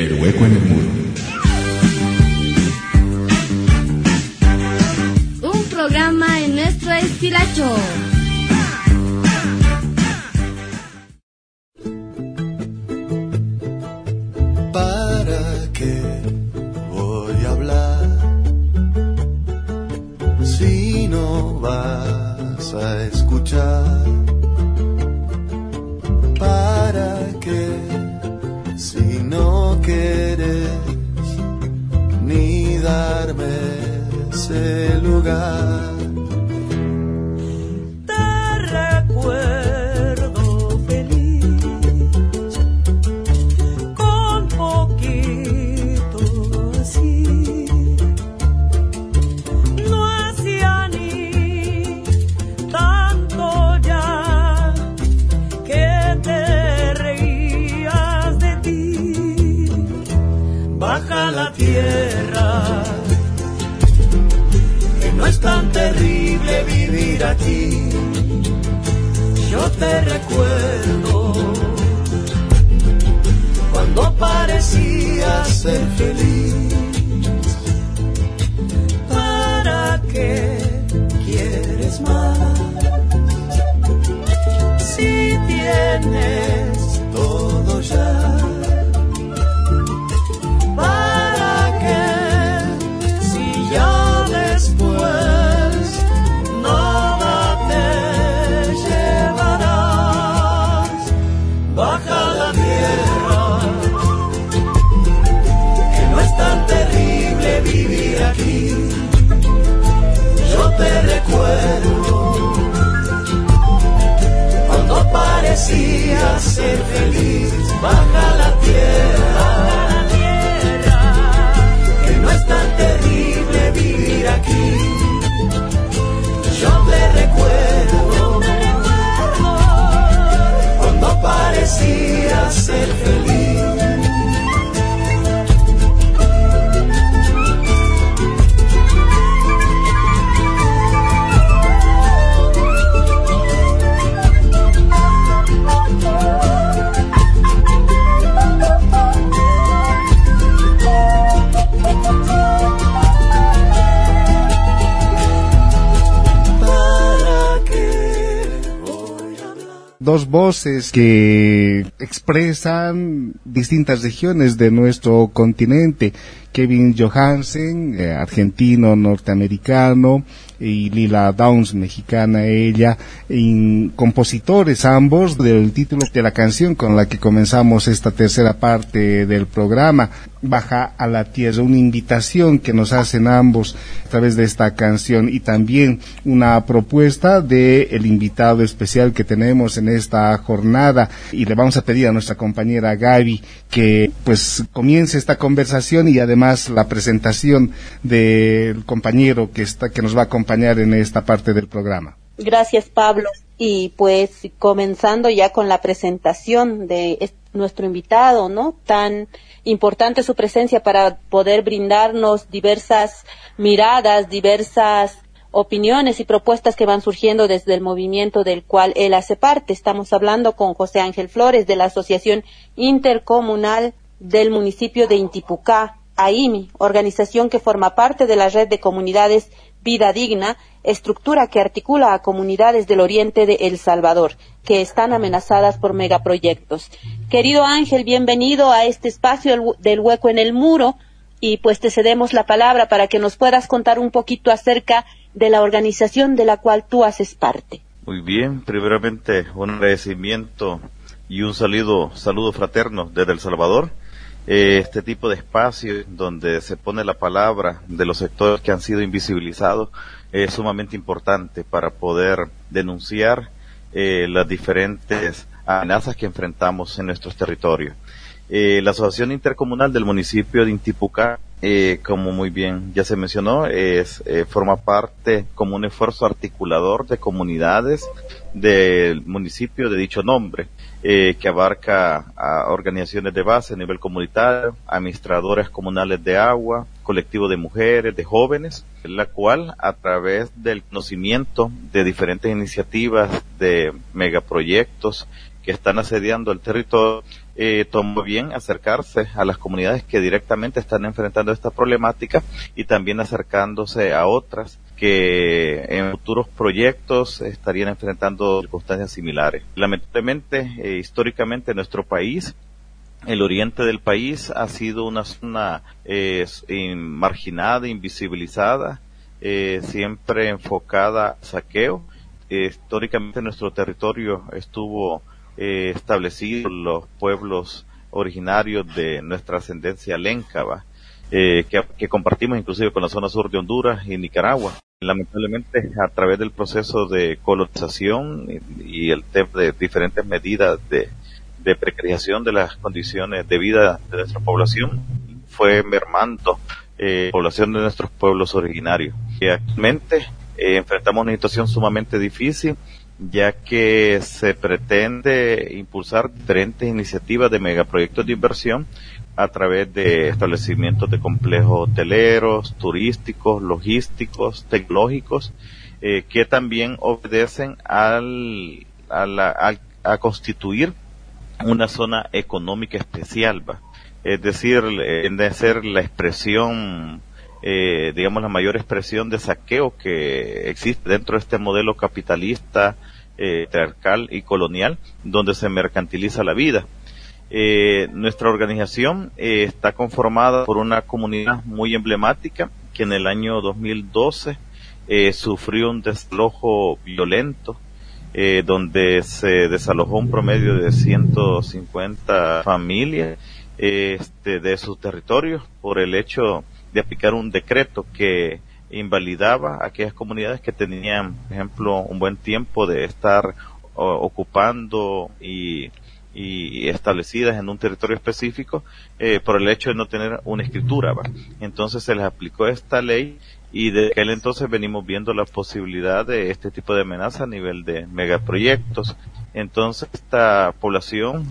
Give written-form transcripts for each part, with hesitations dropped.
El hueco en el muro. Un programa en nuestro estilacho. ¿Para qué voy a hablar si no vas a escuchar? ¿Para qué si no quieres ni darme ese lugar? Te recuerdo feliz, con poquito así. No hacía ni tanto ya que te reías de ti. Baja la tierra, que no es tan terrible vivir aquí. Yo te recuerdo cuando parecías ser feliz. ¿Para qué quieres más si tienes todo ya? ¿Para qué si ya después nada te llevarás? Baja la tierra, que no es tan terrible vivir aquí. Yo te recuerdo cuando parecías ser feliz. Baja la tierra, que no es tan terrible vivir aquí. Yo te recuerdo cuando parecías ser feliz. Dos voces que expresan distintas regiones de nuestro continente. Kevin Johansen, argentino norteamericano, y Lila Downs, mexicana ella, compositores ambos del título de la canción con la que comenzamos esta tercera parte del programa, Baja a la Tierra, una invitación que nos hacen ambos a través de esta canción, y también una propuesta de el invitado especial que tenemos en esta jornada, y le vamos a pedir a nuestra compañera Gaby que pues comience esta conversación y además la presentación del compañero que nos va a acompañar en esta parte del programa. Gracias, Pablo. Y pues comenzando ya con la presentación de nuestro invitado, ¿no? Tan importante su presencia para poder brindarnos diversas miradas, diversas opiniones y propuestas que van surgiendo desde el movimiento del cual él hace parte. Estamos hablando con José Ángel Flores de la Asociación Intercomunal del municipio de Intipucá, AIMI, organización que forma parte de la red de comunidades Vida Digna, estructura que articula a comunidades del oriente de El Salvador, que están amenazadas por megaproyectos. Querido Ángel, bienvenido a este espacio del Hueco en el Muro, y pues te cedemos la palabra para que nos puedas contar un poquito acerca de la organización de la cual tú haces parte. Muy bien, primeramente un agradecimiento y un saludo fraterno desde El Salvador. Este tipo de espacio donde se pone la palabra de los sectores que han sido invisibilizados es sumamente importante para poder denunciar las diferentes amenazas que enfrentamos en nuestros territorios. La Asociación Intercomunal del municipio de Intipucá, como muy bien ya se mencionó, forma parte como un esfuerzo articulador de comunidades del municipio de dicho nombre, que abarca a organizaciones de base a nivel comunitario, administradores comunales de agua, colectivo de mujeres, de jóvenes, la cual a través del conocimiento de diferentes iniciativas de megaproyectos que están asediando el territorio, tomó bien acercarse a las comunidades que directamente están enfrentando esta problemática y también acercándose a otras que en futuros proyectos estarían enfrentando circunstancias similares. Lamentablemente, históricamente en nuestro país, el oriente del país ha sido una zona marginada, invisibilizada, siempre enfocada al saqueo. Históricamente nuestro territorio estuvo establecido los pueblos originarios de nuestra ascendencia léncava, que compartimos inclusive con la zona sur de Honduras y Nicaragua. Lamentablemente, a través del proceso de colonización y el tema de diferentes medidas de precarización de las condiciones de vida de nuestra población, fue mermando población de nuestros pueblos originarios. Y actualmente enfrentamos una situación sumamente difícil, ya que se pretende impulsar diferentes iniciativas de megaproyectos de inversión a través de establecimientos de complejos hoteleros, turísticos, logísticos, tecnológicos, que también obedecen a constituir una zona económica especial, ¿va? Es decir, de ser la expresión, digamos, la mayor expresión de saqueo que existe dentro de este modelo capitalista, patriarcal y colonial, donde se mercantiliza la vida. Nuestra organización está conformada por una comunidad muy emblemática que en el año 2012 sufrió un desalojo violento, donde se desalojó un promedio de 150 familias de sus territorios por el hecho de aplicar un decreto que invalidaba a aquellas comunidades que tenían, por ejemplo, un buen tiempo de estar ocupando y establecidas en un territorio específico, por el hecho de no tener una escritura, ¿va? Entonces se les aplicó esta ley y de aquel entonces venimos viendo la posibilidad de este tipo de amenaza a nivel de megaproyectos. Entonces esta población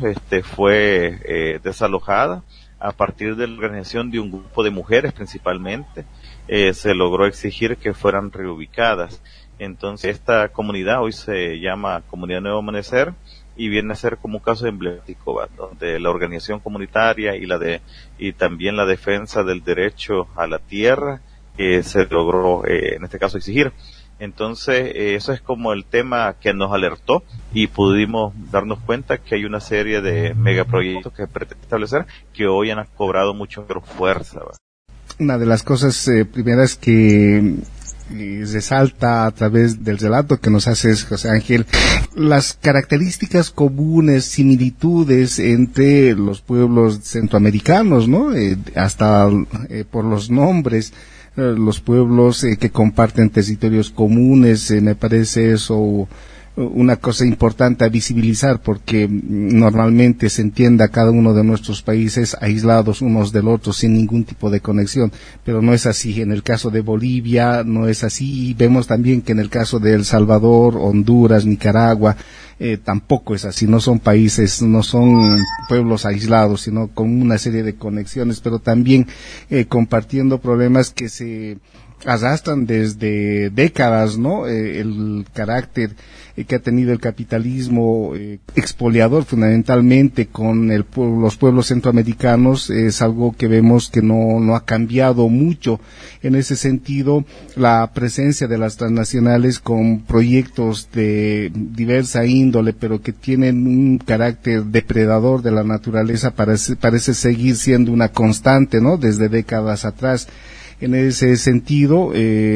fue desalojada a partir de la organización de un grupo de mujeres principalmente. Se logró exigir que fueran reubicadas. Entonces esta comunidad hoy se llama Comunidad Nuevo Amanecer y viene a ser como un caso emblemático, ¿va? Donde la organización comunitaria y también la defensa del derecho a la tierra se logró en este caso exigir. Entonces eso es como el tema que nos alertó y pudimos darnos cuenta que hay una serie de megaproyectos que pretenden establecer que hoy han cobrado mucho fuerza, ¿va? Una de las cosas primeras que resalta a través del relato que nos hace José Ángel, las características comunes, similitudes entre los pueblos centroamericanos, ¿no? Hasta por los nombres, los pueblos que comparten territorios comunes, me parece eso una cosa importante a visibilizar, porque normalmente se entiende a cada uno de nuestros países aislados unos del otro sin ningún tipo de conexión, pero no es así. En el caso de Bolivia no es así, y vemos también que en el caso de El Salvador, Honduras, Nicaragua, tampoco es así. No son países, no son pueblos aislados, sino con una serie de conexiones, pero también compartiendo problemas que se arrastran desde décadas, ¿no? El carácter que ha tenido el capitalismo expoliador fundamentalmente con los pueblos centroamericanos es algo que vemos que no ha cambiado mucho. En ese sentido, la presencia de las transnacionales con proyectos de diversa índole, pero que tienen un carácter depredador de la naturaleza, parece seguir siendo una constante, ¿no? Desde décadas atrás. En ese sentido,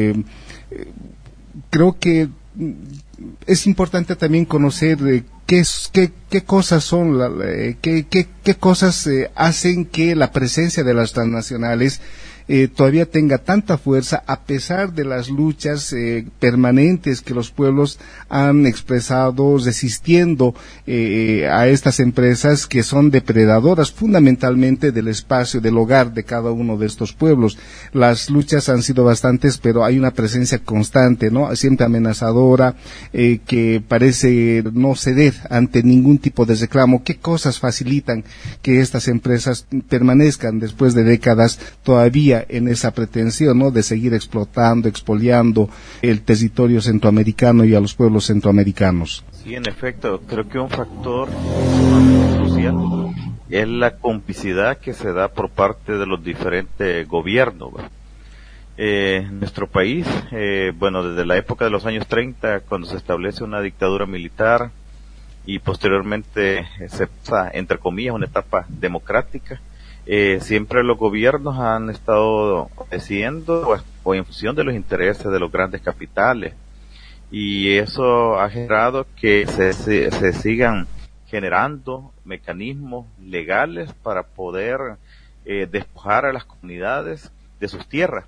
creo que es importante también conocer qué cosas son, qué cosas hacen que la presencia de las transnacionales todavía tenga tanta fuerza a pesar de las luchas permanentes que los pueblos han expresado resistiendo a estas empresas que son depredadoras fundamentalmente del espacio, del hogar de cada uno de estos pueblos. Las luchas han sido bastantes, pero hay una presencia constante, ¿no? Siempre amenazadora, que parece no ceder ante ningún tipo de reclamo. ¿Qué cosas facilitan que estas empresas permanezcan después de décadas todavía seguía en esa pretensión, ¿no?, de seguir explotando, expoliando el territorio centroamericano y a los pueblos centroamericanos. Sí, en efecto, creo que un factor sumamente crucial es la complicidad que se da por parte de los diferentes gobiernos. Nuestro país, desde la época de los años 30, cuando se establece una dictadura militar y posteriormente se pasa, entre comillas, una etapa democrática, siempre los gobiernos han estado decidiendo o en función de los intereses de los grandes capitales, y eso ha generado que se sigan generando mecanismos legales para poder despojar a las comunidades de sus tierras.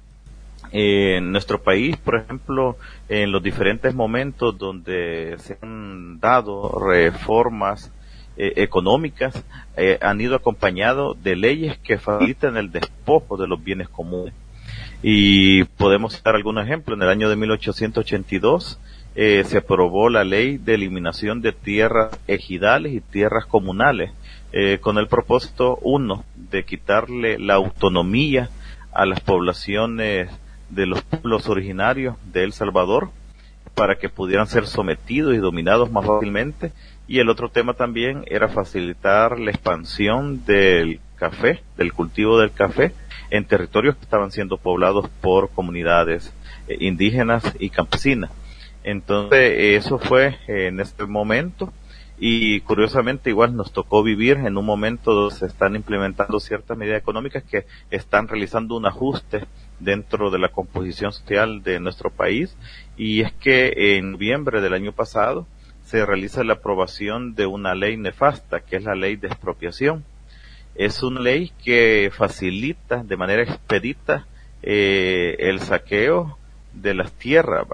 En nuestro país, por ejemplo, en los diferentes momentos donde se han dado reformas económicas, han ido acompañados de leyes que facilitan el despojo de los bienes comunes. Y podemos citar algunos ejemplos. En el año de 1882 se aprobó la ley de eliminación de tierras ejidales y tierras comunales, con el propósito, uno, de quitarle la autonomía a las poblaciones de los pueblos originarios de El Salvador para que pudieran ser sometidos y dominados más fácilmente, y el otro tema también era facilitar la expansión del café, del cultivo del café en territorios que estaban siendo poblados por comunidades indígenas y campesinas. Entonces eso fue en este momento, y curiosamente igual nos tocó vivir en un momento donde se están implementando ciertas medidas económicas que están realizando un ajuste dentro de la composición social de nuestro país, y es que en noviembre del año pasado se realiza la aprobación de una ley nefasta, que es la ley de expropiación. Es una ley que facilita de manera expedita el saqueo de las tierras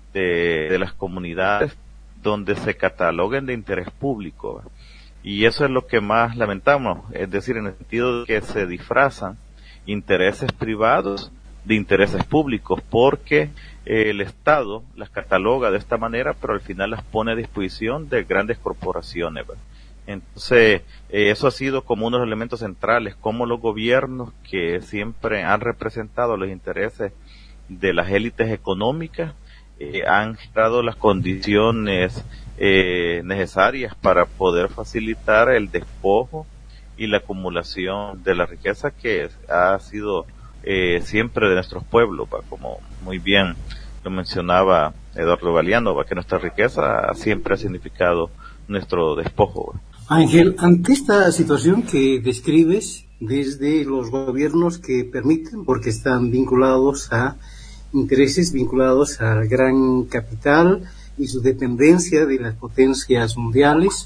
de las comunidades donde se cataloguen de interés público, y eso es lo que más lamentamos, es decir, en el sentido de que se disfrazan intereses privados de intereses públicos, porque el Estado las cataloga de esta manera, pero al final las pone a disposición de grandes corporaciones. Entonces, eso ha sido como uno de los elementos centrales, como los gobiernos que siempre han representado los intereses de las élites económicas han generado las condiciones necesarias para poder facilitar el despojo y la acumulación de la riqueza que ha sido siempre de nuestros pueblos, como muy bien lo mencionaba Eduardo Galeano, que nuestra riqueza siempre ha significado nuestro despojo. Ángel, ante esta situación que describes, desde los gobiernos que permiten, porque están vinculados a intereses vinculados al gran capital y su dependencia de las potencias mundiales,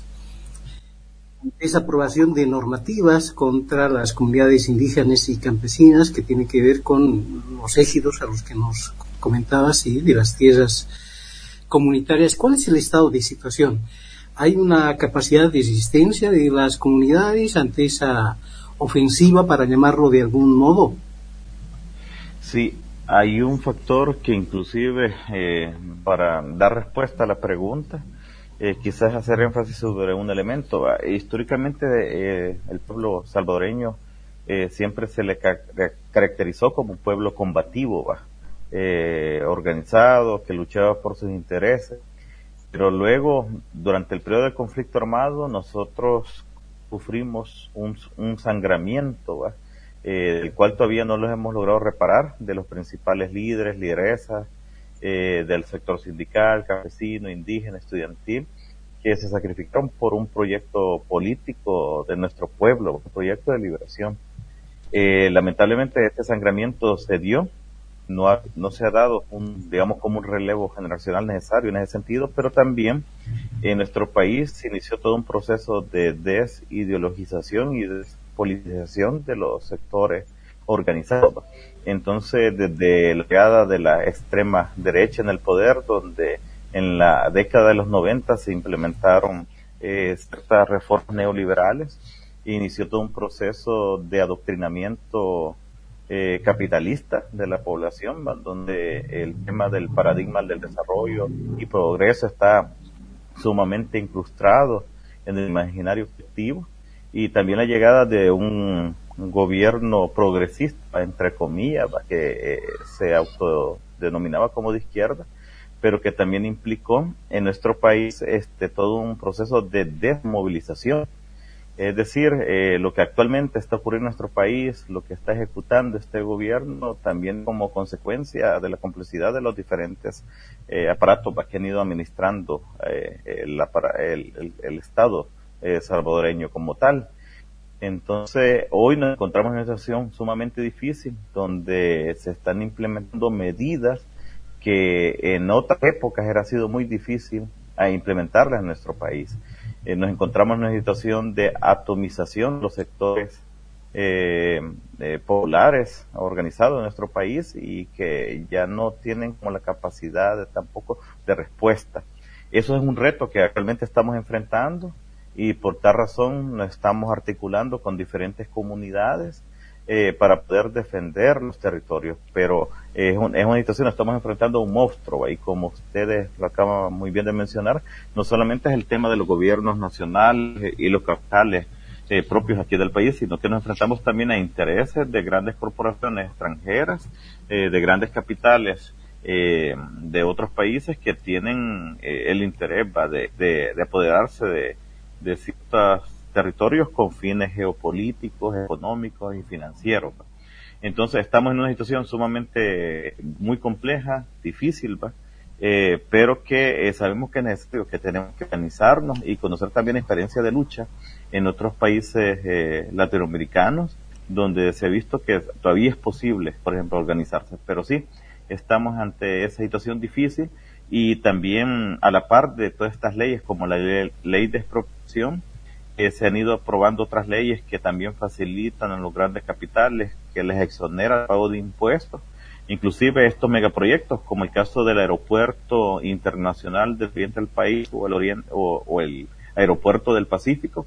esa aprobación de normativas contra las comunidades indígenas y campesinas que tiene que ver con los ejidos a los que nos comentabas y de las tierras comunitarias. ¿Cuál es el estado de situación? ¿Hay una capacidad de resistencia de las comunidades ante esa ofensiva, para llamarlo de algún modo? Sí, hay un factor que inclusive, para dar respuesta a la pregunta, quizás hacer énfasis sobre un elemento. Históricamente el pueblo salvadoreño siempre se le caracterizó como un pueblo combativo, organizado, que luchaba por sus intereses, pero luego, durante el periodo del conflicto armado, nosotros sufrimos un sangramiento, el cual todavía no los hemos logrado reparar, de los principales líderes, lideresas, del sector sindical, campesino, indígena, estudiantil, que se sacrificaron por un proyecto político de nuestro pueblo, un proyecto de liberación. Lamentablemente este sangramiento se dio, no se ha dado como un relevo generacional necesario en ese sentido, pero también en nuestro país se inició todo un proceso de desideologización y despolitización de los sectores organizados. Entonces, desde la llegada de la extrema derecha en el poder, donde en la década de los 90 se implementaron ciertas reformas neoliberales, inició todo un proceso de adoctrinamiento capitalista de la población, donde el tema del paradigma del desarrollo y progreso está sumamente incrustado en el imaginario colectivo, y también la llegada de un gobierno progresista, entre comillas, que se autodenominaba como de izquierda, pero que también implicó en nuestro país todo un proceso de desmovilización. Es decir, lo que actualmente está ocurriendo en nuestro país, lo que está ejecutando este gobierno, también como consecuencia de la complejidad de los diferentes aparatos que han ido administrando el Estado salvadoreño como tal. Entonces, hoy nos encontramos en una situación sumamente difícil, donde se están implementando medidas que en otras épocas era sido muy difícil implementarlas en nuestro país. Nos encontramos en una situación de atomización de los sectores populares organizados en nuestro país y que ya no tienen como la capacidad tampoco de respuesta. Eso es un reto que actualmente estamos enfrentando y por tal razón nos estamos articulando con diferentes comunidades para poder defender los territorios, pero es una situación, estamos enfrentando a un monstruo, y como ustedes lo acaban muy bien de mencionar, no solamente es el tema de los gobiernos nacionales y los capitales propios aquí del país, sino que nos enfrentamos también a intereses de grandes corporaciones extranjeras, de grandes capitales de otros países que tienen el interés de apoderarse de ciertos territorios con fines geopolíticos, económicos y financieros. Entonces estamos en una situación sumamente muy compleja, difícil, pero que sabemos que es necesario, que tenemos que organizarnos y conocer también la experiencia de lucha en otros países latinoamericanos, donde se ha visto que todavía es posible, por ejemplo, organizarse. Pero sí, estamos ante esa situación difícil y también a la par de todas estas leyes, como la ley de expropiación, se han ido aprobando otras leyes que también facilitan a los grandes capitales, que les exoneran el pago de impuestos, inclusive estos megaproyectos, como el caso del aeropuerto internacional del oriente del país o el aeropuerto del Pacífico.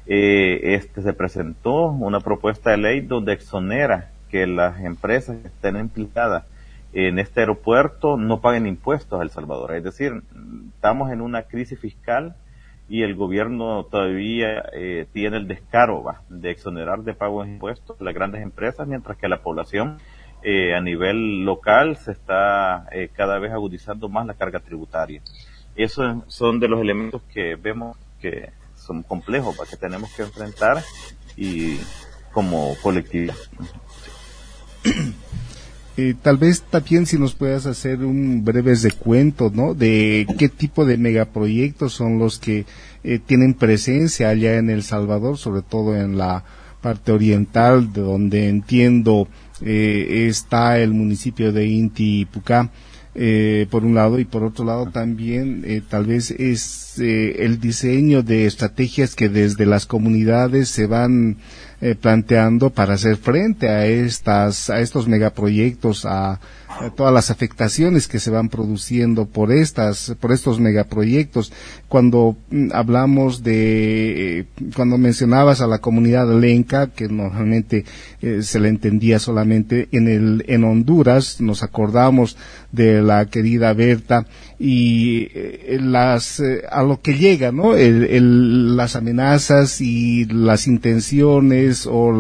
Se presentó una propuesta de ley donde exonera que las empresas que estén implicadas en este aeropuerto no paguen impuestos a El Salvador. Es decir, estamos en una crisis fiscal y el gobierno todavía tiene el descaro de exonerar de pago de impuestos a las grandes empresas, mientras que la población a nivel local se está cada vez agudizando más la carga tributaria. Esos son de los elementos que vemos que son complejos, que tenemos que enfrentar y como colectividad. Tal vez también si nos puedas hacer un breve recuento, ¿no?, de qué tipo de megaproyectos son los que tienen presencia allá en El Salvador, sobre todo en la parte oriental, de donde entiendo está el municipio de Intipucá, por un lado, y por otro lado también tal vez es el diseño de estrategias que desde las comunidades se van planteando para hacer frente a estos megaproyectos, a todas las afectaciones que se van produciendo por estos megaproyectos. Cuando hablamos cuando mencionabas a la comunidad lenca, que normalmente se le entendía solamente en Honduras, nos acordamos de la querida Berta y a lo que llega, ¿no?, las amenazas y las intenciones o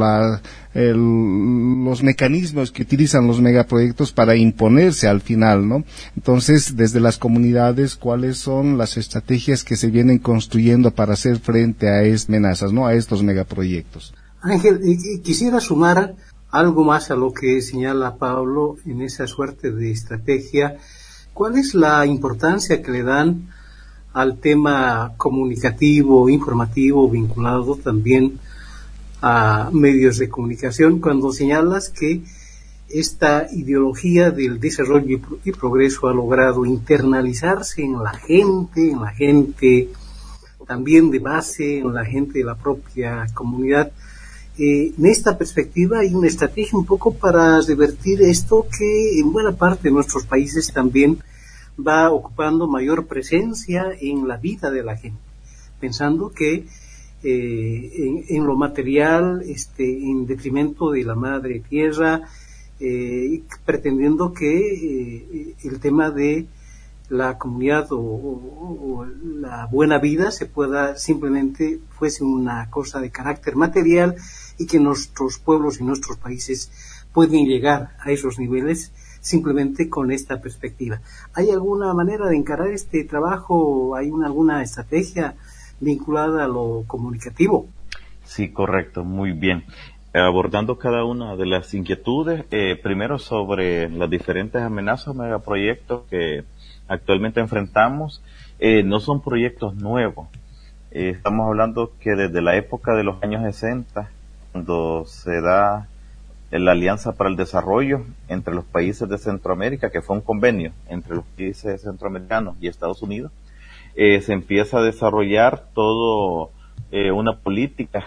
los mecanismos que utilizan los megaproyectos para imponerse al final, ¿no? Entonces, desde las comunidades, ¿cuáles son las estrategias que se vienen construyendo para hacer frente a estas amenazas, ¿no?, a estos megaproyectos? Ángel, quisiera sumar algo más a lo que señala Pablo en esa suerte de estrategia. ¿Cuál es la importancia que le dan al tema comunicativo, informativo, vinculado también a medios de comunicación, cuando señalas que esta ideología del desarrollo y progreso ha logrado internalizarse en la gente también de base, en la gente de la propia comunidad? En esta perspectiva hay una estrategia un poco para revertir esto, que en buena parte de nuestros países también va ocupando mayor presencia en la vida de la gente, pensando que en lo material, en detrimento de la madre tierra, pretendiendo que el tema de la comunidad o la buena vida fuese una cosa de carácter material y que nuestros pueblos y nuestros países pueden llegar a esos niveles simplemente con esta perspectiva. ¿Hay alguna manera de encarar este trabajo? ¿Hay alguna estrategia vinculada a lo comunicativo? Sí, correcto, muy bien. Abordando cada una de las inquietudes, primero sobre las diferentes amenazas o megaproyectos que actualmente enfrentamos, no son proyectos nuevos. Estamos hablando que desde la época de los años 60, cuando se da la Alianza para el Desarrollo entre los países de Centroamérica, que fue un convenio entre los países centroamericanos y Estados Unidos, se empieza a desarrollar todo una política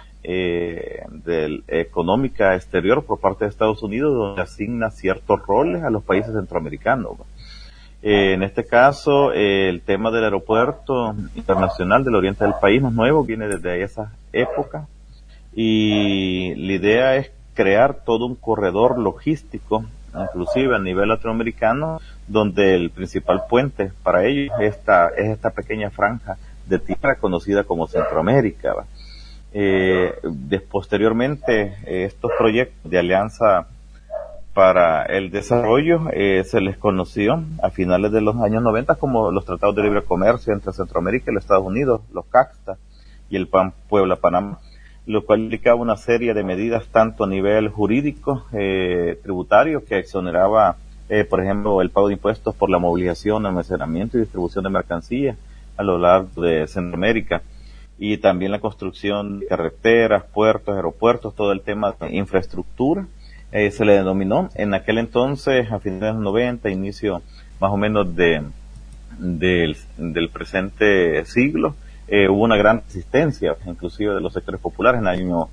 económica exterior por parte de Estados Unidos, donde asigna ciertos roles a los países centroamericanos. En este caso, el tema del aeropuerto internacional del oriente del país no es nuevo, viene desde esa época, y la idea es crear todo un corredor logístico, inclusive a nivel latinoamericano, donde el principal puente para ello es esta pequeña franja de tierra conocida como Centroamérica. Posteriormente, estos proyectos de alianza para el desarrollo se les conoció a finales de los años 90 como los tratados de libre comercio entre Centroamérica y los Estados Unidos, los CACTA y el PAN Puebla-Panamá, lo cual implicaba una serie de medidas tanto a nivel jurídico, tributario, que exoneraba, por ejemplo, el pago de impuestos por la movilización, almacenamiento y distribución de mercancías a lo largo de Centroamérica, y también la construcción de carreteras, puertos, aeropuertos, todo el tema de infraestructura. Se le denominó en aquel entonces, a finales de los 90, inicio más o menos del presente siglo, hubo una gran resistencia, inclusive de los sectores populares. En el año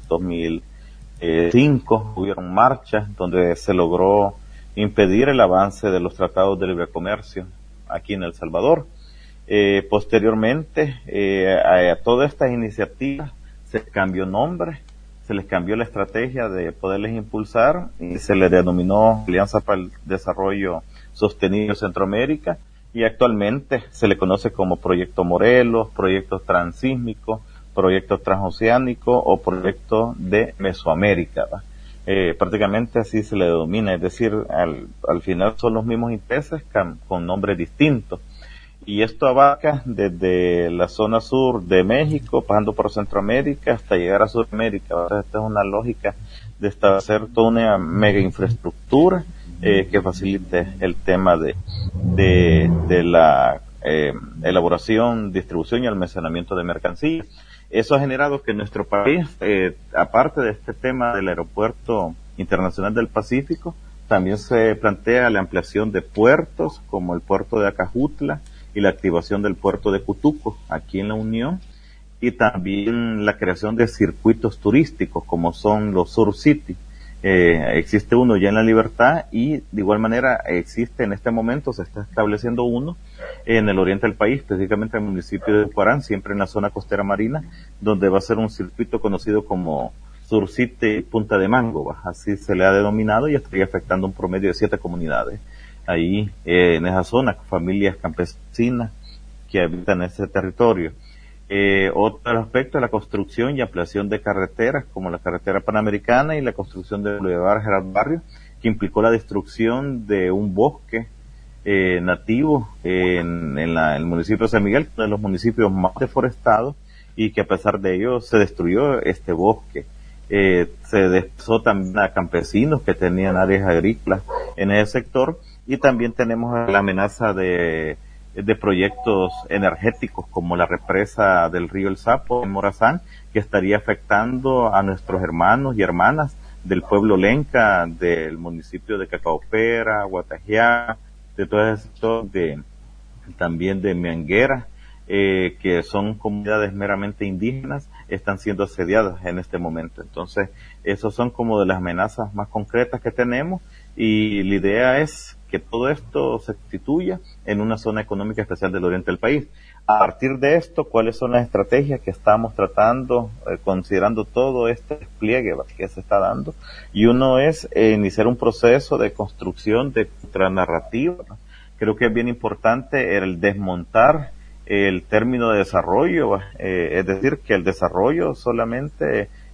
2005 hubieron marchas donde se logró impedir el avance de los tratados de libre comercio aquí en El Salvador. Posteriormente, a todas estas iniciativas se cambió nombre, se les cambió la estrategia de poderles impulsar y se les denominó Alianza para el Desarrollo Sostenible Centroamérica, y actualmente se le conoce como Proyecto Morelos, Proyecto Transísmico, Proyecto Transoceánico o Proyecto de Mesoamérica. Prácticamente así se le denomina, es decir, al final son los mismos intereses con nombres distintos. Y esto abarca desde la zona sur de México, pasando por Centroamérica, hasta llegar a Sudamérica. Esta es una lógica de establecer toda una mega infraestructura que facilite el tema de la elaboración, distribución y almacenamiento de mercancías. Eso ha generado que nuestro país, aparte de este tema del Aeropuerto Internacional del Pacífico, también se plantea la ampliación de puertos, como el puerto de Acajutla, y la activación del puerto de Cutuco, aquí en la Unión, y también la creación de circuitos turísticos, como son los Sur City. Existe uno ya en La Libertad, y de igual manera existe en este momento, se está estableciendo uno en el oriente del país, específicamente en el municipio de Uparán, siempre en la zona costera marina, donde va a ser un circuito conocido como Sur City Punta de Mango, así se le ha denominado, y estaría afectando un promedio de 7 comunidades. Ahí, en esa zona, familias campesinas que habitan ese territorio. Otro aspecto es la construcción y ampliación de carreteras, como la carretera panamericana y la construcción del Boulevard Gerard Barrio, que implicó la destrucción de un bosque nativo en el municipio de San Miguel, uno de los municipios más deforestados, y que a pesar de ello se destruyó este bosque. Se desplazó también a campesinos que tenían áreas agrícolas en ese sector, y también tenemos la amenaza de proyectos energéticos como la represa del río El Sapo en Morazán, que estaría afectando a nuestros hermanos y hermanas del pueblo lenca, del municipio de Cacaopera, Guatajiá, de todo ese sector, también de Mianguera, que son comunidades meramente indígenas, están siendo asediadas en este momento. Entonces, esos son como de las amenazas más concretas que tenemos, y la idea es que todo esto se constituya en una zona económica especial del oriente del país. A partir de esto, ¿cuáles son las estrategias que estamos tratando, considerando todo este despliegue que se está dando? Y uno es iniciar un proceso de construcción de contranarrativa. Creo que es bien importante el desmontar el término de desarrollo, es decir, que el desarrollo solamente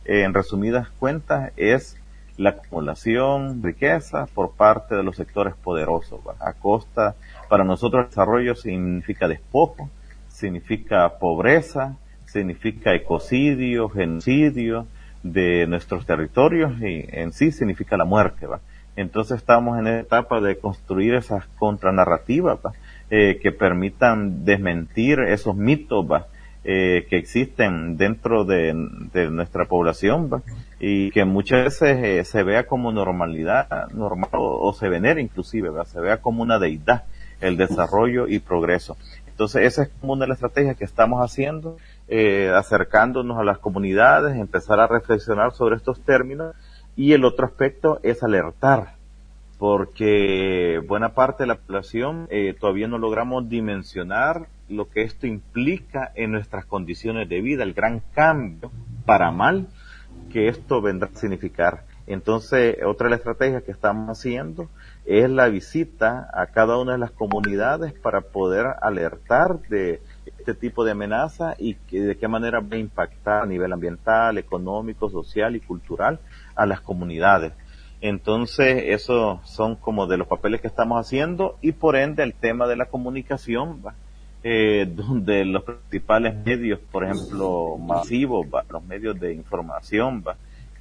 en resumidas cuentas, es la acumulación de riqueza por parte de los sectores poderosos, ¿va? A costa, para nosotros el desarrollo significa despojo, significa pobreza, significa ecocidio, genocidio de nuestros territorios y en sí significa la muerte, ¿va? Entonces estamos en la etapa de construir esas contranarrativas, ¿va? Que permitan desmentir esos mitos, ¿va? Que existen dentro de nuestra población, ¿va? Y que muchas veces se vea como normalidad, normal, o se venera inclusive, ¿va? Se vea como una deidad, el desarrollo y progreso. Entonces esa es como una de las estrategias que estamos haciendo, acercándonos a las comunidades, empezar a reflexionar sobre estos términos, y el otro aspecto es alertar, porque buena parte de la población todavía no logramos dimensionar lo que esto implica en nuestras condiciones de vida, el gran cambio para mal que esto vendrá a significar. Entonces, otra de las estrategias que estamos haciendo es la visita a cada una de las comunidades para poder alertar de este tipo de amenaza y de qué manera va a impactar a nivel ambiental, económico, social y cultural a las comunidades. Entonces, esos son como de los papeles que estamos haciendo, y por ende el tema de la comunicación, ¿va? Donde los principales medios, por ejemplo, masivos, ¿va? Los medios de información, ¿va?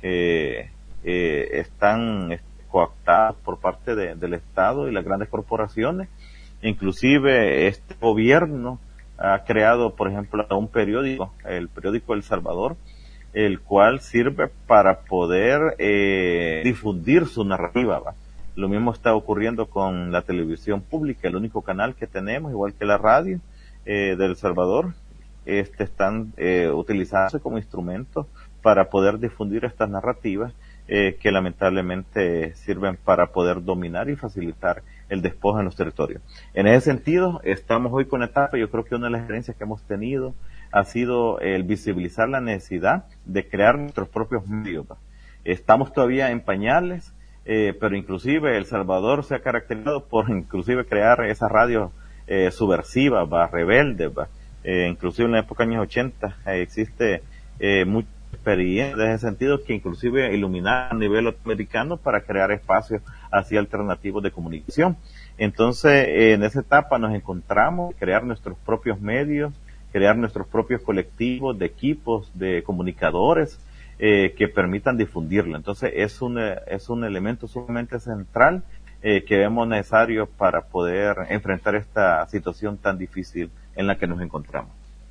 Están cooptados por parte del Estado y las grandes corporaciones. Inclusive este gobierno ha creado, por ejemplo, un periódico, el periódico El Salvador, el cual sirve para poder difundir su narrativa, ¿va? Lo mismo está ocurriendo con la televisión pública, el único canal que tenemos, igual que la radio de El Salvador, están utilizándose como instrumentos para poder difundir estas narrativas que lamentablemente sirven para poder dominar y facilitar el despojo en los territorios. En ese sentido, estamos hoy con etapa, yo creo que una de las experiencias que hemos tenido ha sido el visibilizar la necesidad de crear nuestros propios medios, ¿va? Estamos todavía en pañales, pero inclusive El Salvador se ha caracterizado por inclusive crear esas radios subversivas, ¿va? Rebeldes, ¿va? Inclusive en la época de los años 80 existe mucha experiencia en ese sentido, que inclusive iluminar a nivel americano para crear espacios así alternativos de comunicación. Entonces, en esa etapa nos encontramos, crear nuestros propios medios, crear nuestros propios colectivos de equipos, de comunicadores, que permitan difundirlo. Entonces, es un elemento sumamente central que vemos necesario para poder enfrentar esta situación tan difícil en la que nos encontramos.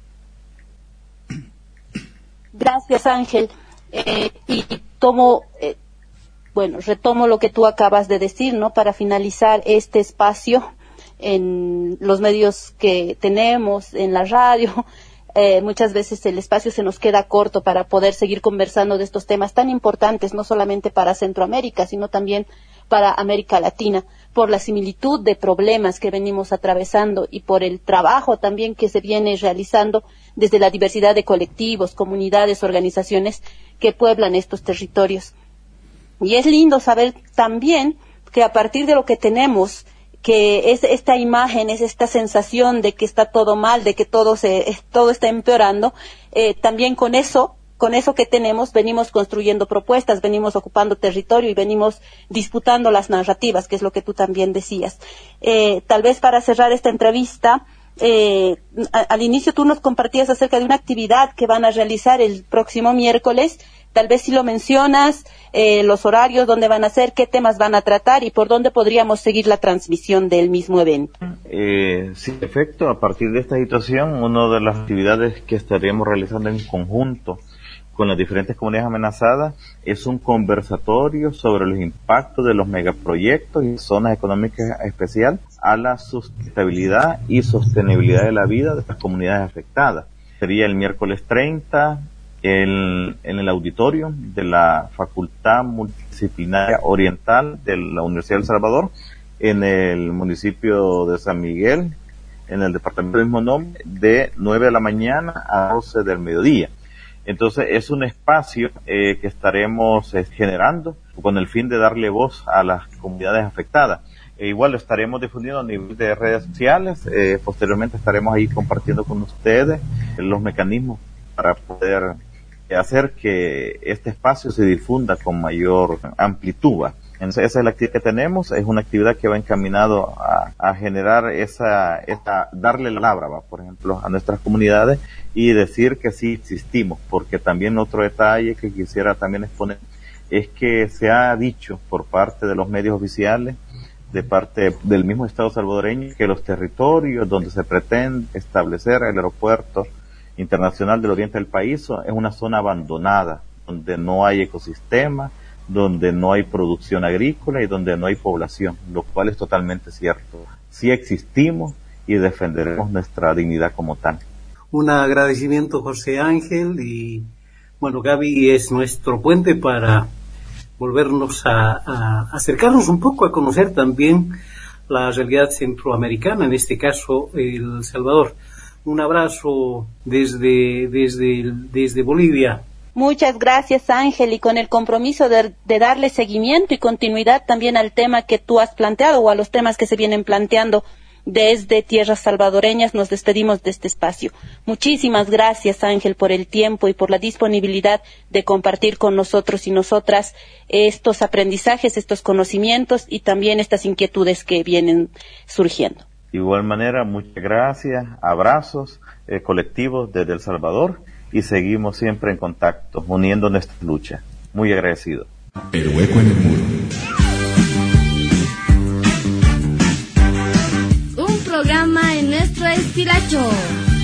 Gracias, Ángel. Y retomo lo que tú acabas de decir, ¿no? Para finalizar este espacio en los medios que tenemos, en la radio, muchas veces el espacio se nos queda corto para poder seguir conversando de estos temas tan importantes, no solamente para Centroamérica, sino también para América Latina, por la similitud de problemas que venimos atravesando y por el trabajo también que se viene realizando desde la diversidad de colectivos, comunidades, organizaciones que pueblan estos territorios. Y es lindo saber también que a partir de lo que tenemos, que es esta imagen, es esta sensación de que está todo mal, de que todo está empeorando, también con eso que tenemos, venimos construyendo propuestas, venimos ocupando territorio y venimos disputando las narrativas, que es lo que tú también decías. Tal vez para cerrar esta entrevista, al inicio tú nos compartías acerca de una actividad que van a realizar el próximo miércoles. Tal vez si lo mencionas, los horarios, dónde van a ser, qué temas van a tratar y por dónde podríamos seguir la transmisión del mismo evento. Sí, en efecto, a partir de esta situación, una de las actividades que estaríamos realizando en conjunto con las diferentes comunidades amenazadas es un conversatorio sobre los impactos de los megaproyectos y zonas económicas especiales a la sustentabilidad y sostenibilidad de la vida de las comunidades afectadas. Sería el miércoles 30 en el auditorio de la Facultad Multidisciplinaria Oriental de la Universidad de El Salvador, en el municipio de San Miguel, en el departamento del mismo nombre, de 9 de la mañana a 12 del mediodía. Entonces es un espacio que estaremos generando con el fin de darle voz a las comunidades afectadas. Igual lo estaremos difundiendo a nivel de redes sociales. Posteriormente estaremos ahí compartiendo con ustedes los mecanismos para poder hacer que este espacio se difunda con mayor amplitud. Entonces, esa es la actividad que tenemos, es una actividad que va encaminado a generar darle la palabra, por ejemplo, a nuestras comunidades y decir que sí existimos, porque también otro detalle que quisiera también exponer es que se ha dicho por parte de los medios oficiales, de parte del mismo Estado salvadoreño, que los territorios donde se pretende establecer el aeropuerto internacional del oriente del país es una zona abandonada, donde no hay ecosistema, donde no hay producción agrícola y donde no hay población, lo cual es totalmente cierto. Sí existimos y defenderemos nuestra dignidad como tal. Un agradecimiento, José Ángel, y bueno, Gaby es nuestro puente para volvernos a acercarnos un poco a conocer también la realidad centroamericana, en este caso El Salvador. Un abrazo desde Bolivia. Muchas gracias, Ángel, y con el compromiso de darle seguimiento y continuidad también al tema que tú has planteado o a los temas que se vienen planteando desde tierras salvadoreñas, nos despedimos de este espacio. Muchísimas gracias, Ángel, por el tiempo y por la disponibilidad de compartir con nosotros y nosotras estos aprendizajes, estos conocimientos y también estas inquietudes que vienen surgiendo. De igual manera, muchas gracias, abrazos colectivos desde El Salvador y seguimos siempre en contacto, uniendo nuestra lucha. Muy agradecido. El hueco en el muro. Un programa en nuestro estilacho.